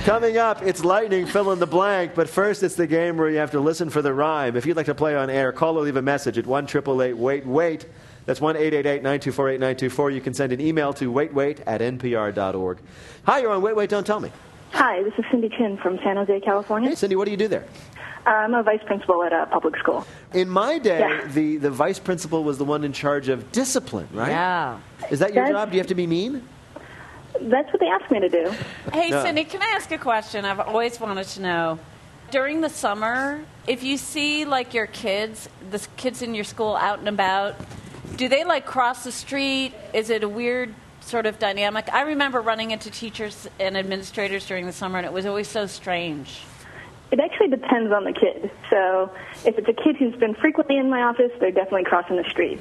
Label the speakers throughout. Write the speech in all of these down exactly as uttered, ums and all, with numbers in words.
Speaker 1: Coming up, it's lightning, fill in the blank. But first, it's the game where you have to listen for the rhyme. If you'd like to play on air, call or leave a message at one eight eight eight wait wait. That's one eight eight eight nine two four eight nine two four. You can send an email to waitwait at n p r dot org. Hi, you're on Wait, Wait, Don't Tell Me.
Speaker 2: Hi, this is Cindy Chin from San Jose, California.
Speaker 1: Hey, Cindy, what do you do there?
Speaker 2: Uh, I'm a vice principal at a public school.
Speaker 1: In my day,
Speaker 2: Yeah.
Speaker 1: the, the vice principal was the one in charge of discipline, right?
Speaker 3: Yeah.
Speaker 1: Is that your
Speaker 2: That's-
Speaker 1: job? Do you have to be mean?
Speaker 2: That's what they asked me to do.
Speaker 3: Hey,
Speaker 1: No.
Speaker 3: Cindy, can I ask a question? I've always wanted to know. During the summer, if you see, like, your kids, the kids in your school out and about, do they, like, cross the street? Is it a weird sort of dynamic? I remember running into teachers and administrators during the summer, and it was always so strange.
Speaker 2: It actually depends on the kid. So if it's a kid who's been frequently in my office, they're definitely crossing the street.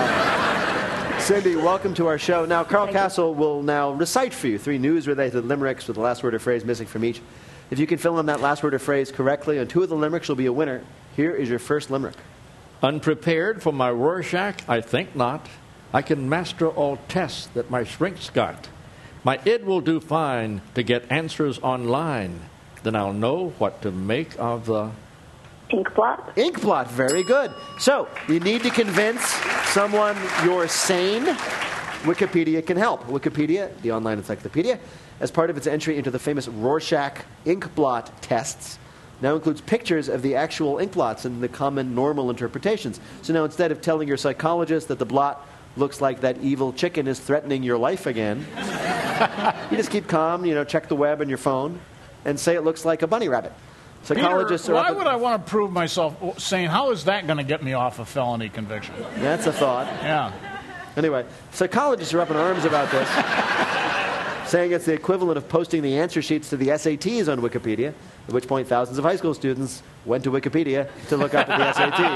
Speaker 1: Cindy, welcome to our show. Now, Carl
Speaker 2: Thank you.
Speaker 1: Castle will now recite for you three news-related limericks with the last word or phrase missing from each. If you can fill in that last word or phrase correctly on two of the limericks, you'll be a winner. Here is your first limerick.
Speaker 4: Unprepared for my Rorschach, I think not. I can master all tests that my shrink's got. My id will do fine to get answers online. Then I'll know what to make of the...
Speaker 2: Ink blot.
Speaker 1: Ink blot, very good. So, you need to convince someone you're sane. Wikipedia can help. Wikipedia, the online encyclopedia, as part of its entry into the famous Rorschach ink blot tests, now includes pictures of the actual ink blots and the common normal interpretations. So now instead of telling your psychologist that the blot looks like that evil chicken is threatening your life again, you just keep calm, you know, check the web on your phone, and say it looks like a bunny rabbit. Psychologists
Speaker 5: Peter,
Speaker 1: are
Speaker 5: why
Speaker 1: up
Speaker 5: would I want to prove myself sane? How is that going to get me off a felony conviction?
Speaker 1: That's a thought.
Speaker 5: Yeah.
Speaker 1: Anyway, psychologists are up in arms about this, saying it's the equivalent of posting the answer sheets to the S A Ts on Wikipedia, at which point thousands of high school students went to Wikipedia to look up at the S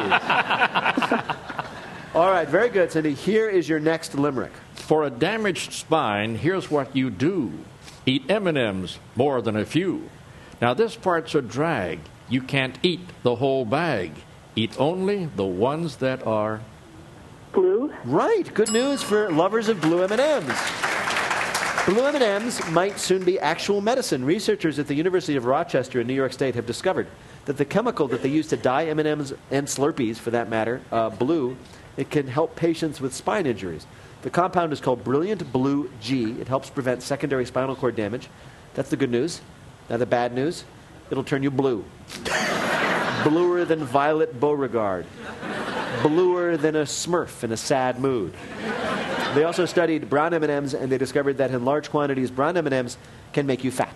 Speaker 1: A Ts. All right, very good, Cindy. Here is your next limerick.
Speaker 4: For a damaged spine, here's what you do. Eat M and M's, more than a few. Now this part's a drag. You can't eat the whole bag. Eat only the ones that are...
Speaker 2: Blue.
Speaker 1: Right, good news for lovers of blue M and M's. Blue M and M's might soon be actual medicine. Researchers at the University of Rochester in New York State have discovered that the chemical that they use to dye M and M's and Slurpees, for that matter, uh, blue, it can help patients with spine injuries. The compound is called Brilliant Blue G. It helps prevent secondary spinal cord damage. That's the good news. Now the bad news, it'll turn you blue. Bluer than Violet Beauregard. Bluer than a Smurf in a sad mood. They also studied brown M and M's, and they discovered that in large quantities, brown M and M's can make you fat.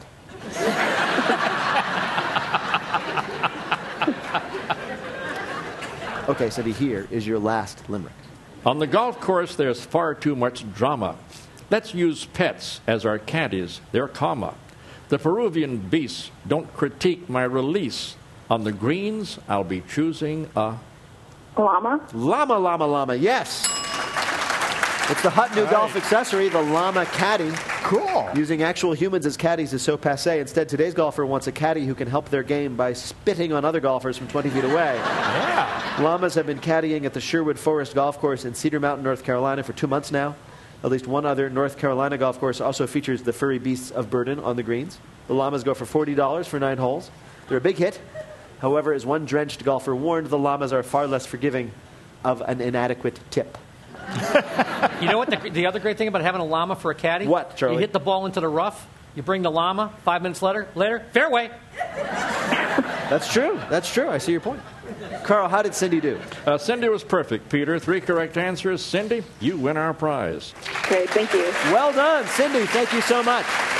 Speaker 1: Okay, Cindy, here is your last limerick.
Speaker 4: On the golf course, there's far too much drama. Let's use pets as our caddies. They're comma. The Peruvian beasts don't critique my release. On the greens, I'll be choosing a...
Speaker 2: Llama.
Speaker 1: Llama, llama, llama, yes. It's the hot new
Speaker 5: Right.
Speaker 1: golf accessory, the Llama Caddy.
Speaker 5: Cool.
Speaker 1: Using actual humans as caddies is so passé. Instead, today's golfer wants a caddy who can help their game by spitting on other golfers from twenty feet away.
Speaker 5: Yeah.
Speaker 1: Llamas have been caddying at the Sherwood Forest Golf Course in Cedar Mountain, North Carolina for two months now. At least one other North Carolina golf course also features the furry beasts of burden on the greens. The llamas go for forty dollars for nine holes. They're a big hit. However, as one drenched golfer warned, the llamas are far less forgiving of an inadequate tip.
Speaker 6: You know what the, the other great thing about having a llama for a caddy?
Speaker 1: What, Charlie?
Speaker 6: You hit the ball into the rough, you bring the llama, five minutes later, later fairway.
Speaker 1: That's true. That's true. I see your point. Carl, how did Cindy do?
Speaker 4: Uh, Cindy was perfect, Peter. Three correct answers. Cindy, you win our prize.
Speaker 2: Great, thank you.
Speaker 1: Well done, Cindy. Thank you so much.